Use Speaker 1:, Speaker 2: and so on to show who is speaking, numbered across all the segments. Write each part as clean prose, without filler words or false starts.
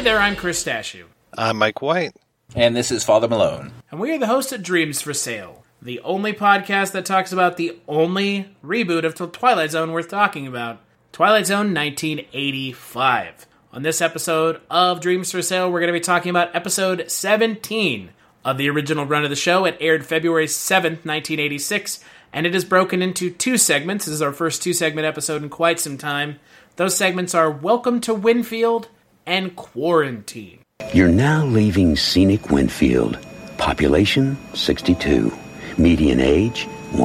Speaker 1: there, I'm Chris Stashew.
Speaker 2: I'm Mike White.
Speaker 3: And this is Father Malone.
Speaker 1: And we are the hosts of Dreams for Sale, the only podcast that talks about the only reboot of Twilight Zone worth talking about, Twilight Zone 1985. On this episode of Dreams for Sale, we're going to be talking about episode 17 of the original run of the show. It aired February 7th, 1986, and it is broken into two segments. This is our first two-segment episode in quite some time. Those segments are Welcome to Winfield and Quarantine.
Speaker 4: You're now leaving scenic Winfield. Population, 62. Median age,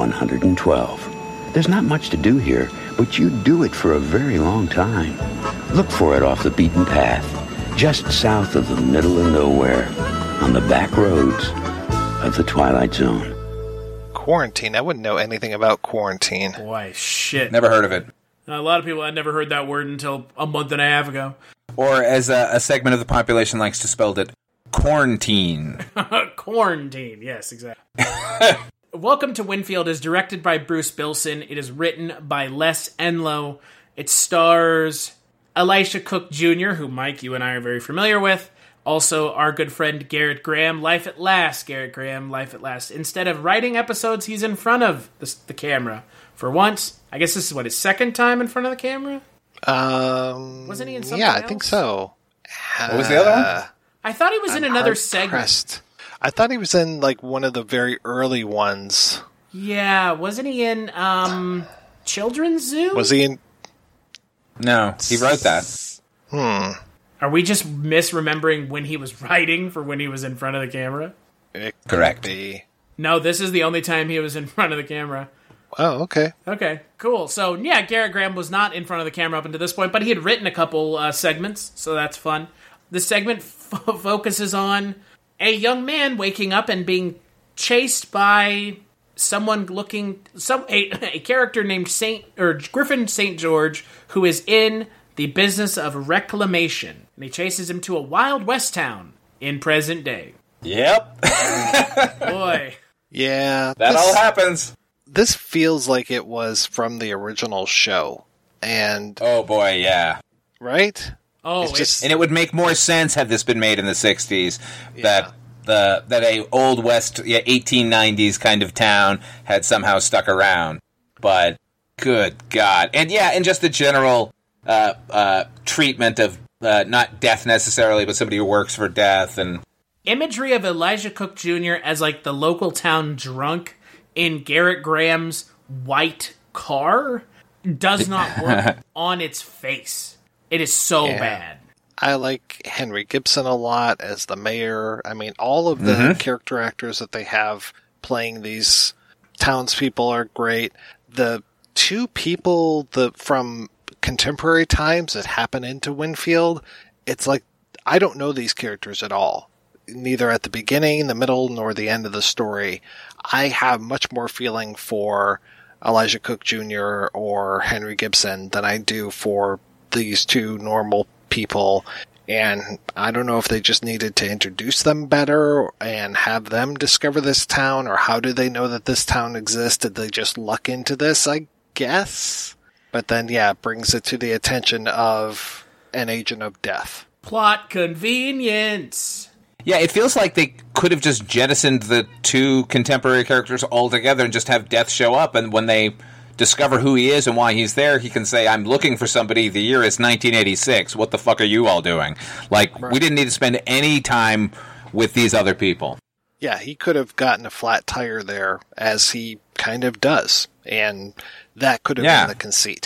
Speaker 4: 112. There's not much to do here, but you do it for a very long time. Look for it off the beaten path, just south of the middle of nowhere, on the back roads of the Twilight Zone.
Speaker 2: Quarantine. I wouldn't know anything about quarantine.
Speaker 1: Boy, shit.
Speaker 3: Never heard of it.
Speaker 1: A lot of people had never heard that word until a month and a half ago.
Speaker 3: Or as a segment of the population likes to spell it, quarantine.
Speaker 1: Quarantine, yes, exactly. Welcome to Winfield is directed by Bruce Bilson. It is written by Les Enlow. It stars Elisha Cook Jr., who, Mike, you and I are very familiar with. Also, our good friend Garrett Graham. Life at last, Garrett Graham, life at last. Instead of writing episodes, he's in front of the camera. For once, I guess this is, his second time in front of the camera? Wasn't he in something else?
Speaker 2: I think so.
Speaker 3: What was the other one?
Speaker 1: I thought he was in another segment.
Speaker 2: I thought he was in, one of the very early ones.
Speaker 1: Yeah, wasn't he in, Children's Zoo?
Speaker 2: Was he in...
Speaker 3: No, he wrote that.
Speaker 1: Are we just misremembering when he was writing for when he was in front of the camera?
Speaker 2: It
Speaker 3: Correct.
Speaker 2: could be.
Speaker 1: No, this is the only time he was in front of the camera.
Speaker 2: Oh, okay.
Speaker 1: Okay, cool. So, yeah, Garrett Graham was not in front of the camera up until this point, but he had written a couple segments, so that's fun. This segment focuses on a young man waking up and being chased by a character named Griffin St. George, who is in the business of reclamation. And he chases him to a Wild West town in present day.
Speaker 3: Yep.
Speaker 1: Boy.
Speaker 2: Yeah.
Speaker 3: That all happens.
Speaker 2: This feels like it was from the original show. And...
Speaker 3: Oh, boy, yeah.
Speaker 2: Right?
Speaker 1: Oh,
Speaker 3: And it would make more sense had this been made in the 60s, that a Old West, 1890s kind of town had somehow stuck around. But, good God. And just the general treatment of not death necessarily, but somebody who works for death. And
Speaker 1: imagery of Elijah Cook Jr. as, the local town drunk in Garrett Graham's white car does not work on its face. It is so bad.
Speaker 2: I like Henry Gibson a lot as the mayor. I mean, all of the character actors that they have playing these townspeople are great. The two people from contemporary times that happen into Winfield, it's like, I don't know these characters at all. Neither at the beginning, the middle, nor the end of the story. I have much more feeling for Elijah Cook Jr. or Henry Gibson than I do for these two normal people, and I don't know if they just needed to introduce them better and have them discover this town, or how do they know that this town exists? Did they just luck into this, I guess? But then, it brings it to the attention of an agent of death.
Speaker 1: Plot convenience.
Speaker 3: yeah, it feels like they could have just jettisoned the two contemporary characters altogether and just have Death show up, and when they discover who he is and why he's there, he can say, I'm looking for somebody, the year is 1986, what the fuck are you all doing? We didn't need to spend any time with these other people.
Speaker 2: Yeah, he could have gotten a flat tire there, as he kind of does, and that could have been the conceit.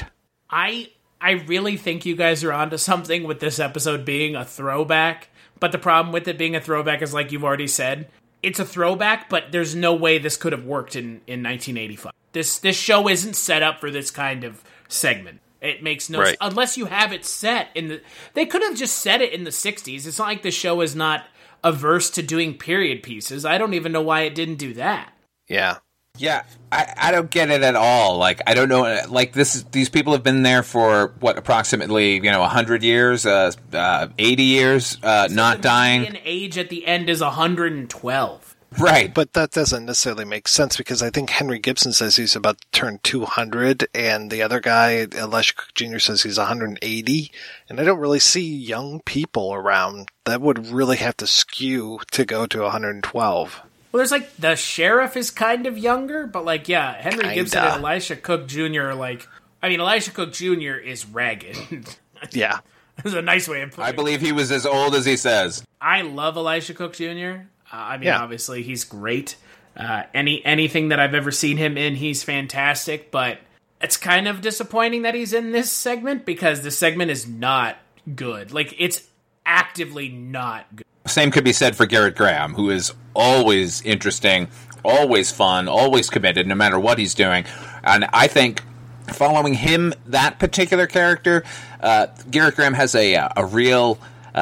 Speaker 1: I really think you guys are onto something with this episode being a throwback, but the problem with it being a throwback is, like you've already said, it's a throwback, but there's no way this could have worked in 1985. This show isn't set up for this kind of segment. It makes no sense. Unless you have it set in the... They could have just set it in the 60s. It's not like the show is not averse to doing period pieces. I don't even know why it didn't do that.
Speaker 2: Yeah.
Speaker 3: Yeah, I don't get it at all. I don't know. These people have been there for approximately 100 years, 80 years, not dying.
Speaker 1: The median age at the end is 112.
Speaker 3: Right.
Speaker 2: But that doesn't necessarily make sense because I think Henry Gibson says he's about to turn 200 and the other guy, Elisha Cook Jr., says he's 180. And I don't really see young people around. That would really have to skew to go to 112.
Speaker 1: Well, there's like the sheriff is kind of younger, but like, yeah, Henry Gibson and Elisha Cook Jr. are like, I mean, Elisha Cook Jr. is ragged.
Speaker 2: Yeah.
Speaker 1: That's a nice way of putting it.
Speaker 3: I believe he was as old as he says.
Speaker 1: I love Elisha Cook Jr. Obviously, he's great. Anything that I've ever seen him in, he's fantastic. But it's kind of disappointing that he's in this segment because the segment is not good. Like, it's actively not good.
Speaker 3: Same could be said for Garrett Graham, who is always interesting, always fun, always committed, no matter what he's doing. And I think following him, that particular character, Garrett Graham has a real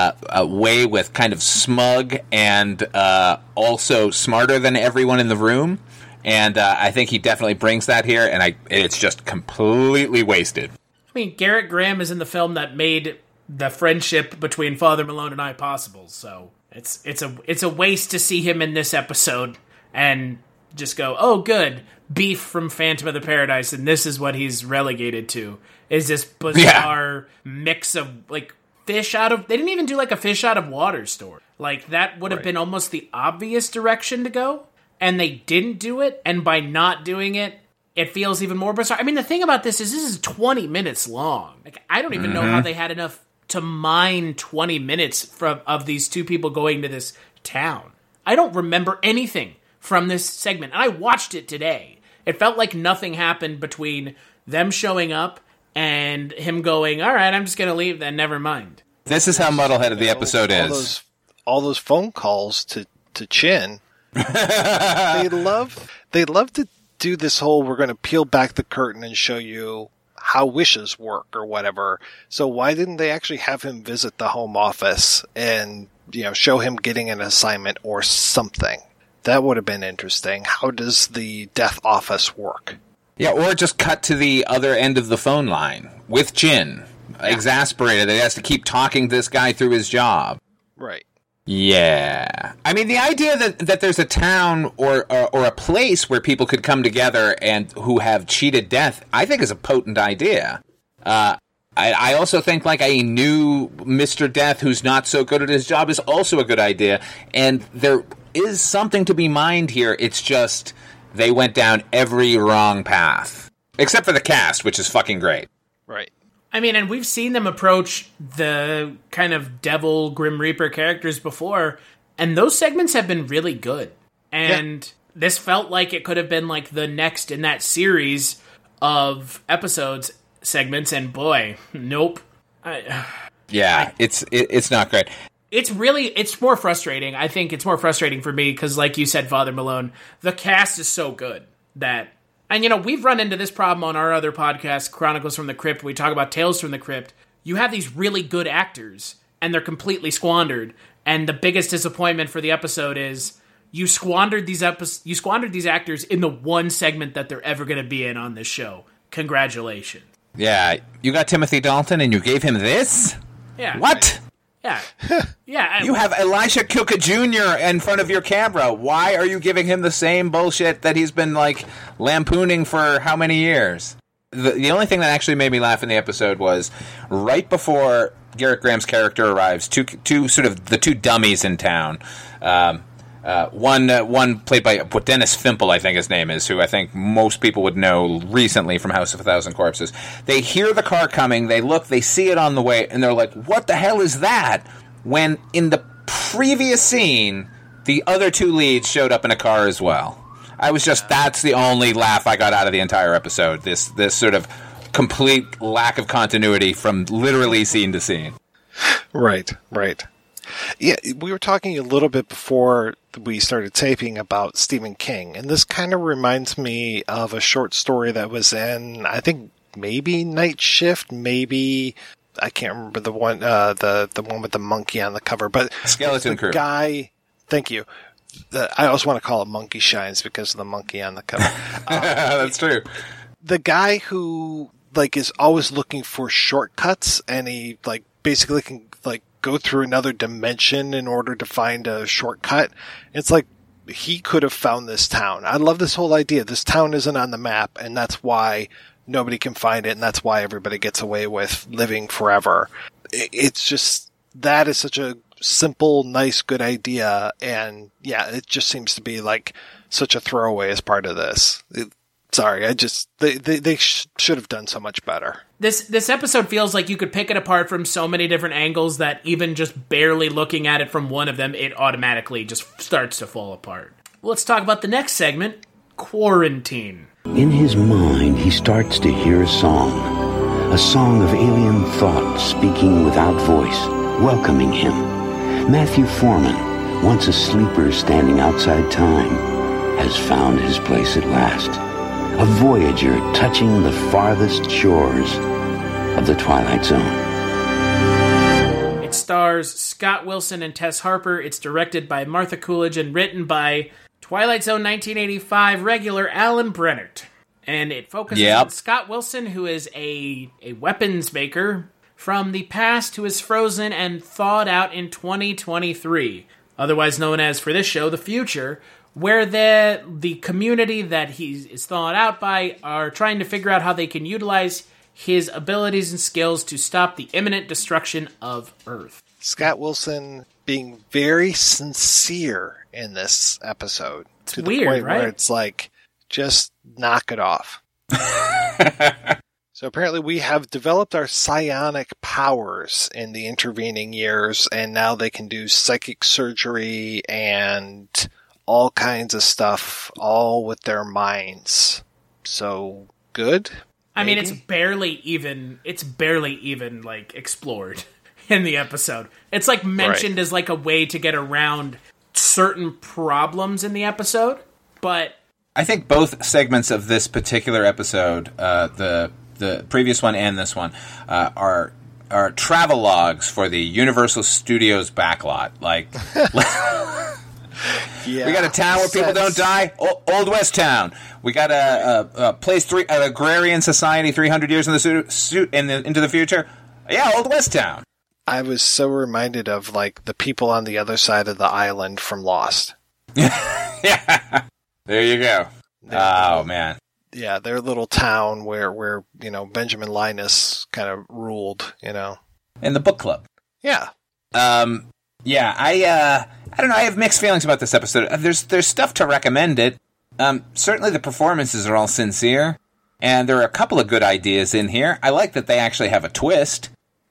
Speaker 3: way with kind of smug and also smarter than everyone in the room. And I think he definitely brings that here, and it's just completely wasted.
Speaker 1: I mean, Garrett Graham is in the film that made the friendship between Father Malone and I possible, so it's a waste to see him in this episode and just go, oh, good, Beef from Phantom of the Paradise, and this is what he's relegated to, is this bizarre mix of, like, fish out of... They didn't even do, like, a fish out of water story. Like, that would have been almost the obvious direction to go, and they didn't do it, and by not doing it, it feels even more bizarre. I mean, the thing about this is 20 minutes long. Like, I don't even know how they had enough to mine 20 minutes of these two people going to this town. I don't remember anything from this segment, and I watched it today. It felt like nothing happened between them showing up and him going, all right, I'm just going to leave then, never mind.
Speaker 3: This is how muddleheaded the episode is.
Speaker 2: All those phone calls to Chin. They love to do this whole, we're going to peel back the curtain and show you how wishes work or whatever. So why didn't they actually have him visit the home office and, show him getting an assignment or something? That would have been interesting. How does the death office work?
Speaker 3: Yeah, or just cut to the other end of the phone line with Chin, exasperated that he has to keep talking to this guy through his job.
Speaker 2: Right.
Speaker 3: Yeah. I mean, the idea that there's a town or a place where people could come together and who have cheated death, I think is a potent idea. I also think like a new Mr. Death who's not so good at his job is also a good idea. And there is something to be mined here. It's just they went down every wrong path. Except for the cast, which is fucking great.
Speaker 2: Right.
Speaker 1: I mean, and we've seen them approach the kind of devil Grim Reaper characters before, and those segments have been really good. And this felt like it could have been like the next in that series of episodes segments, and boy, nope.
Speaker 3: It's not great.
Speaker 1: It's more frustrating. I think it's more frustrating for me because, like you said, Father Malone, the cast is so good that... And, we've run into this problem on our other podcast, Chronicles from the Crypt. We talk about Tales from the Crypt. You have these really good actors, and they're completely squandered. And the biggest disappointment for the episode is you squandered these actors in the one segment that they're ever going to be in on this show. Congratulations.
Speaker 3: Yeah, you got Timothy Dalton, and you gave him this?
Speaker 1: Yeah.
Speaker 3: What?
Speaker 1: Yeah. Yeah.
Speaker 3: You have Elisha Kuka Jr. in front of your camera. Why are you giving him the same bullshit that he's been, lampooning for how many years? The only thing that actually made me laugh in the episode was right before Garrett Graham's character arrives, two sort of the two dummies in town. One played by Dennis Fimple, I think his name is, who I think most people would know recently from House of a Thousand Corpses. They hear the car coming, they look, they see it on the way, and they're like, what the hell is that? When in the previous scene, the other two leads showed up in a car as well. That's the only laugh I got out of the entire episode. This sort of complete lack of continuity from literally scene to scene.
Speaker 2: Right. Yeah, we were talking a little bit before we started taping about Stephen King, and this kind of reminds me of a short story that was in, I think, maybe Night Shift, maybe, I can't remember the one, the one with the monkey on the cover, but
Speaker 3: Skeleton Crew.
Speaker 2: Guy, thank you. I always want to call it Monkey Shines because of the monkey on the cover.
Speaker 3: That's true.
Speaker 2: The guy who, is always looking for shortcuts, and he, basically can, go through another dimension in order to find a shortcut. It's like, he could have found this town. I love this whole idea. This town isn't on the map, and that's why nobody can find it, and that's why everybody gets away with living forever. It's just, that is such a simple, nice, good idea, and yeah, it just seems to be like such a throwaway as part of this. They should have done so much better.
Speaker 1: This episode feels like you could pick it apart from so many different angles that even just barely looking at it from one of them, it automatically just starts to fall apart. Let's talk about the next segment, Quarantine.
Speaker 4: In his mind, he starts to hear a song of alien thought speaking without voice, welcoming him. Matthew Foreman, once a sleeper standing outside time, has found his place at last. A voyager touching the farthest shores of the Twilight Zone.
Speaker 1: It stars Scott Wilson and Tess Harper. It's directed by Martha Coolidge and written by Twilight Zone 1985 regular Alan Brennert. And it focuses on Scott Wilson, who is a weapons maker from the past who is frozen and thawed out in 2023, otherwise known as, for this show, the future, where the community that he is thawed out by are trying to figure out how they can utilize his abilities and skills to stop the imminent destruction of Earth.
Speaker 2: Scott Wilson being very sincere in this episode.
Speaker 1: It's weird, right?
Speaker 2: Where it's like, just knock it off. So apparently we have developed our psionic powers in the intervening years, and now they can do psychic surgery and all kinds of stuff, all with their minds. So, good?
Speaker 1: I mean, it's barely even like explored in the episode. It's like mentioned as like a way to get around certain problems in the episode, but
Speaker 3: I think both segments of this particular episode, the previous one and this one, are travel logs for the Universal Studios backlot. Like,
Speaker 2: yeah,
Speaker 3: we got a town where people don't die. Old West Town. We got a place an agrarian society 300 years in the into the future. Yeah, Old West Town.
Speaker 2: I was so reminded of like the people on the other side of the island from Lost.
Speaker 3: Yeah, there you go. Oh man.
Speaker 2: Yeah, their little town where Benjamin Linus kind of ruled,
Speaker 3: In the book club.
Speaker 2: Yeah.
Speaker 3: Yeah, I don't know. I have mixed feelings about this episode. There's stuff to recommend it. Certainly the performances are all sincere, and there are a couple of good ideas in here. I like that they actually have a twist,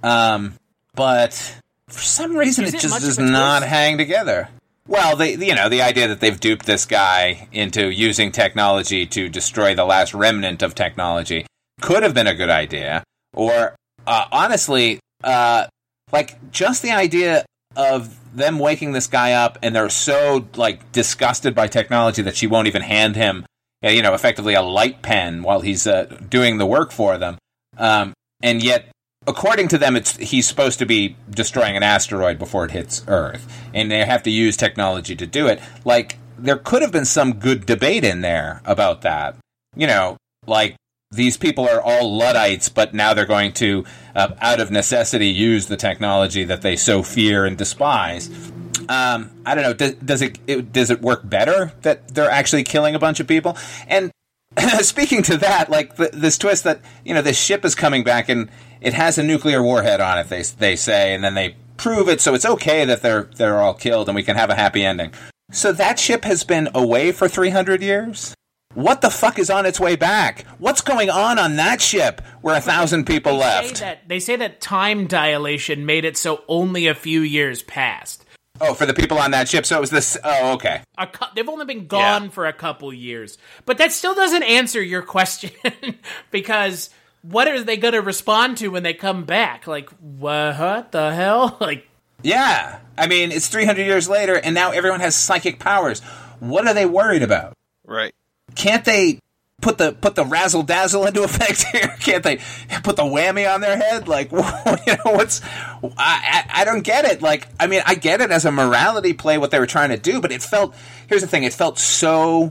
Speaker 3: but for some reason it just does not hang together. Well, the idea that they've duped this guy into using technology to destroy the last remnant of technology could have been a good idea. Or, honestly, like, just the idea of them waking this guy up and they're so, like, disgusted by technology that she won't even hand him, effectively a light pen while he's doing the work for them. And yet, according to them, he's supposed to be destroying an asteroid before it hits Earth, and they have to use technology to do it. Like, there could have been some good debate in there about that. Like, these people are all Luddites, but now they're going to, out of necessity, use the technology that they so fear and despise. I don't know. Does it work better that they're actually killing a bunch of people? And speaking to that, like this twist that this ship is coming back and it has a nuclear warhead on it. They say, and then they prove it, so it's okay that they're all killed and we can have a happy ending. So that ship has been away for 300 years. What the fuck is on its way back? What's going on that ship where 1,000 people left?
Speaker 1: They say that time dilation made it so only a few years passed.
Speaker 3: Oh, for the people on that ship? So it was this... Oh, okay.
Speaker 1: They've only been gone for a couple years. But that still doesn't answer your question. Because what are they going to respond to when they come back? Like, what the hell? Like...
Speaker 3: Yeah. I mean, it's 300 years later, and now everyone has psychic powers. What are they worried about?
Speaker 2: Right.
Speaker 3: Can't they put the razzle dazzle into effect here? Can't they put the whammy on their head? Like, what's? I don't get it. Like, I mean, I get it as a morality play what they were trying to do, but it felt. Here's the thing: it felt so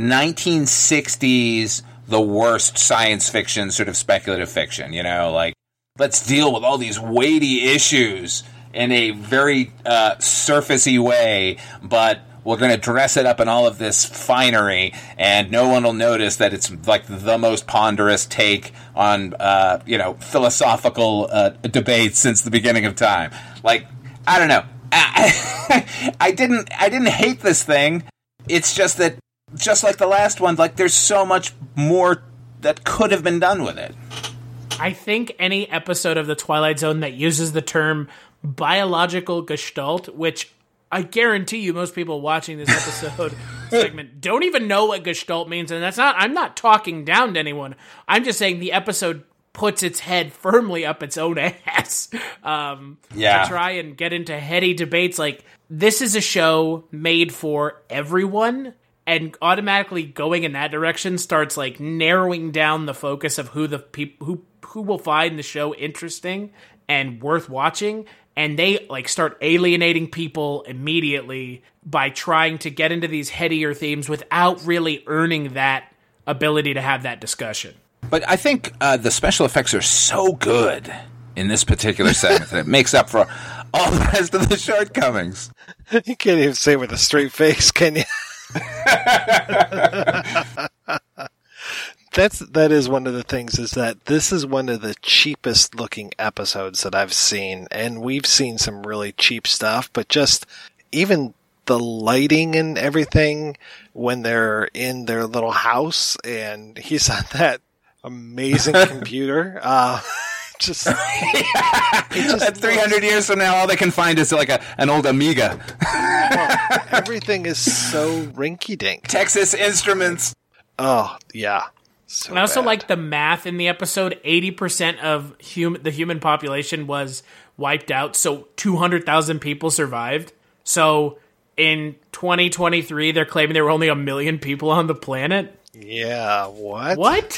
Speaker 3: 1960s, the worst science fiction, sort of speculative fiction. Like let's deal with all these weighty issues in a very surfacey way, but we're going to dress it up in all of this finery, and no one will notice that it's like the most ponderous take on, philosophical debates since the beginning of time. Like, I don't know. I didn't hate this thing. It's just that, just like the last one, like, there's so much more that could have been done with it.
Speaker 1: I think any episode of The Twilight Zone that uses the term biological gestalt, which I guarantee you most people watching this episode segment don't even know what gestalt means, and I'm not talking down to anyone. I'm just saying the episode puts its head firmly up its own ass to try and get into heady debates. Like, this is a show made for everyone, and automatically going in that direction starts like narrowing down the focus of who the people who will find the show interesting and worth watching. And they like start alienating people immediately by trying to get into these headier themes without really earning that ability to have that discussion.
Speaker 3: But I think the special effects are so good in this particular segment that it makes up for all the rest of the shortcomings.
Speaker 2: You can't even say it with a straight face, can you? That is one of the things, is that this is one of the cheapest looking episodes that I've seen, and we've seen some really cheap stuff, but just even the lighting and everything when they're in their little house and he's on that amazing computer, just
Speaker 3: at 300 years from now, all they can find is like an old Amiga.
Speaker 2: Everything is so rinky-dink.
Speaker 3: Texas Instruments.
Speaker 2: Oh, yeah. So
Speaker 1: and I also
Speaker 2: bad.
Speaker 1: like the math in the episode. 80% of the human population was wiped out, so 200,000 people survived. So in 2023, they're claiming there were only 1 million people on the planet.
Speaker 2: Yeah, what?
Speaker 1: What?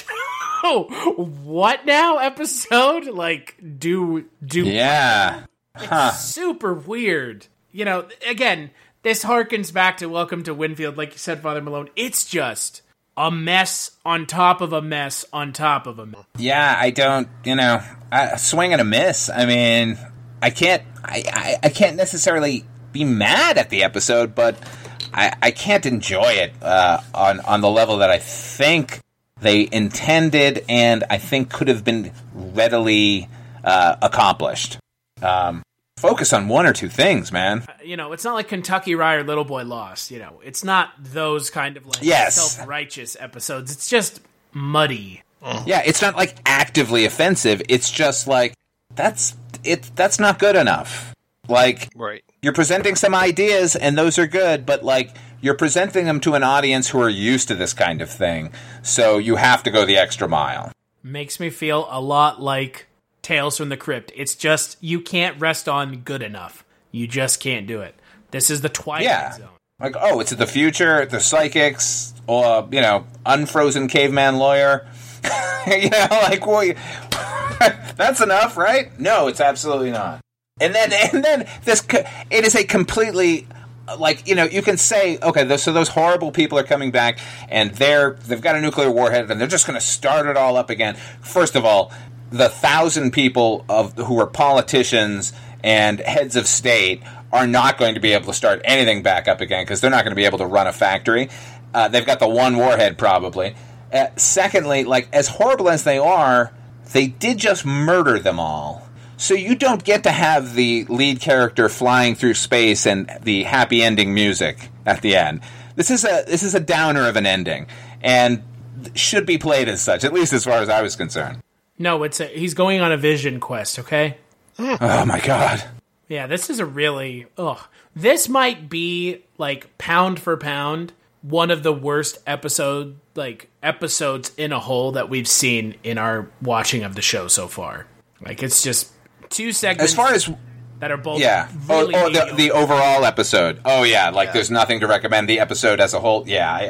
Speaker 1: What now? Episode? Like, do
Speaker 3: yeah. Huh.
Speaker 1: It's super weird. You know, again, this harkens back to Welcome to Winfield, like you said, Father Malone. It's just a mess on top of a mess on top of a mess.
Speaker 3: Yeah, I don't, a swing and a miss. I mean, I can't necessarily be mad at the episode, but I can't enjoy it on the level that I think they intended and I think could have been readily accomplished. Focus on one or two things, man.
Speaker 1: It's not like Kentucky Rye or Little Boy Lost. It's not those kind of like self-righteous episodes. It's just muddy.
Speaker 3: Yeah, it's not like actively offensive. It's just like that's not good enough. Like,
Speaker 2: right.
Speaker 3: You're presenting some ideas and those are good, but like you're presenting them to an audience who are used to this kind of thing. So you have to go the extra mile.
Speaker 1: Makes me feel a lot like Tales from the Crypt. It's just, you can't rest on good enough. You just can't do it. This is the Twilight Zone.
Speaker 3: Like, oh, it's the future, the psychics, or, unfrozen caveman lawyer. Well, that's enough, right? No, it's absolutely not. And then it is a completely, you can say, okay, so those horrible people are coming back, and they've got a nuclear warhead, and they're just going to start it all up again. First of all, the 1,000 people who are politicians and heads of state are not going to be able to start anything back up again because they're not going to be able to run a factory. They've got the one warhead probably. Secondly, as horrible as they are, they did just murder them all. So you don't get to have the lead character flying through space and the happy ending music at the end. This is a downer of an ending and should be played as such, at least as far as I was concerned.
Speaker 1: No, he's going on a vision quest, okay?
Speaker 3: Oh my god.
Speaker 1: Yeah, this is this might be, pound for pound, one of the worst episodes in a whole that we've seen in our watching of the show so far. It's just two segments
Speaker 3: as far as
Speaker 1: that are both
Speaker 3: really the overall episode. Oh yeah, there's nothing to recommend. The episode as a whole, I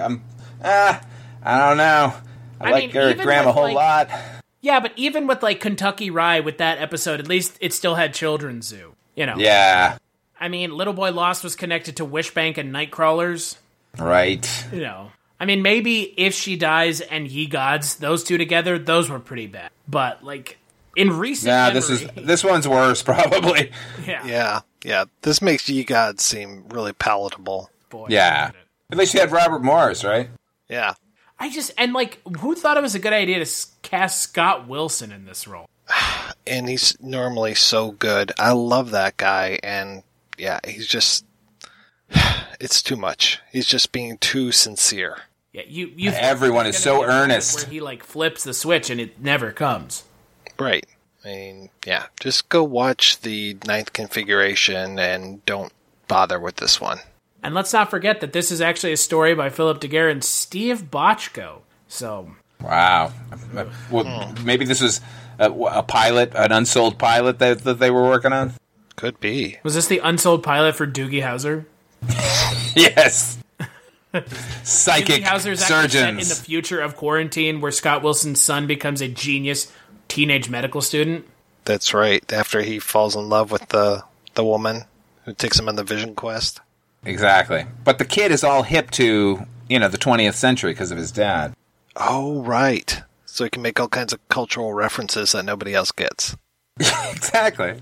Speaker 3: don't know. I like Eric Graham a whole lot.
Speaker 1: Yeah, but even with Kentucky Rye, with that episode, at least it still had Children's Zoo.
Speaker 3: Yeah.
Speaker 1: I mean, Little Boy Lost was connected to Wishbank and Nightcrawlers.
Speaker 3: Right.
Speaker 1: I mean, maybe If She Dies and Ye Gods, those two together, those were pretty bad. But in recent memory,
Speaker 3: this one's worse probably.
Speaker 1: Yeah.
Speaker 2: Yeah. This makes Ye Gods seem really palatable.
Speaker 1: boy.
Speaker 3: Yeah. At least you had Robert Morris, right?
Speaker 2: Yeah.
Speaker 1: Who thought it was a good idea to cast Scott Wilson in this role?
Speaker 2: And he's normally so good. I love that guy, and yeah, he's just... It's too much. He's just being too sincere.
Speaker 1: Yeah, you.
Speaker 3: Everyone is so earnest.
Speaker 1: Where he like flips the switch and it never comes.
Speaker 2: Right. I mean, yeah. Just go watch the Ninth Configuration and don't bother with this one.
Speaker 1: And let's not forget that this is actually a story by Philip Daguerre and Steve Bochco. So.
Speaker 3: Wow. Well, maybe this was a pilot, an unsold pilot that they were working on.
Speaker 2: Could be.
Speaker 1: Was this the unsold pilot for Doogie Howser?
Speaker 3: Yes. Psychic
Speaker 1: Doogie Howser's actually set in the
Speaker 3: surgeons.
Speaker 1: future of quarantine, where Scott Wilson's son becomes a genius teenage medical student.
Speaker 2: That's right. After he falls in love with the woman who takes him on the Vision Quest.
Speaker 3: Exactly. But the kid is all hip to, the 20th century because of his dad.
Speaker 2: Oh, right. So he can make all kinds of cultural references that nobody else gets.
Speaker 3: Exactly.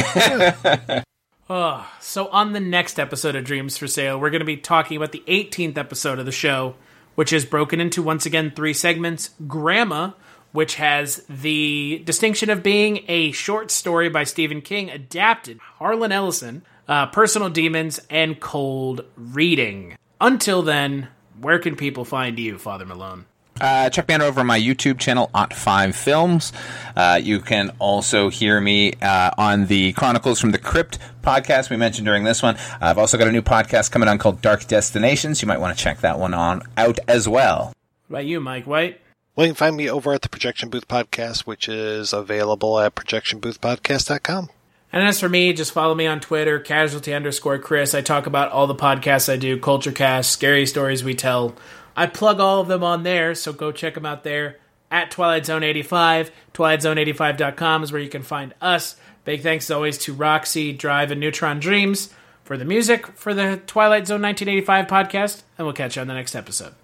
Speaker 1: So on the next episode of Dreams for Sale, we're going to be talking about the 18th episode of the show, which is broken into, once again, 3 segments. Grandma, which has the distinction of being a short story by Stephen King adapted. Harlan Ellison, Personal Demons, and Cold Reading. Until then, where can people find you, Father Malone?
Speaker 3: Check me out over on my YouTube channel, Ot5 Films. You can also hear me on the Chronicles from the Crypt podcast we mentioned during this one. I've also got a new podcast coming on called Dark Destinations. You might want to check that one out as well.
Speaker 1: What about you, Mike White?
Speaker 2: Well, you can find me over at the Projection Booth Podcast, which is available at projectionboothpodcast.com.
Speaker 1: And as for me, just follow me on Twitter, casualty_Chris. I talk about all the podcasts I do, Culturecast, Scary Stories We Tell. I plug all of them on there, so go check them out there. At Twilight Zone 85, twilightzone85.com is where you can find us. Big thanks as always to Roxy, Drive, and Neutron Dreams for the music for the Twilight Zone 1985 podcast, and we'll catch you on the next episode.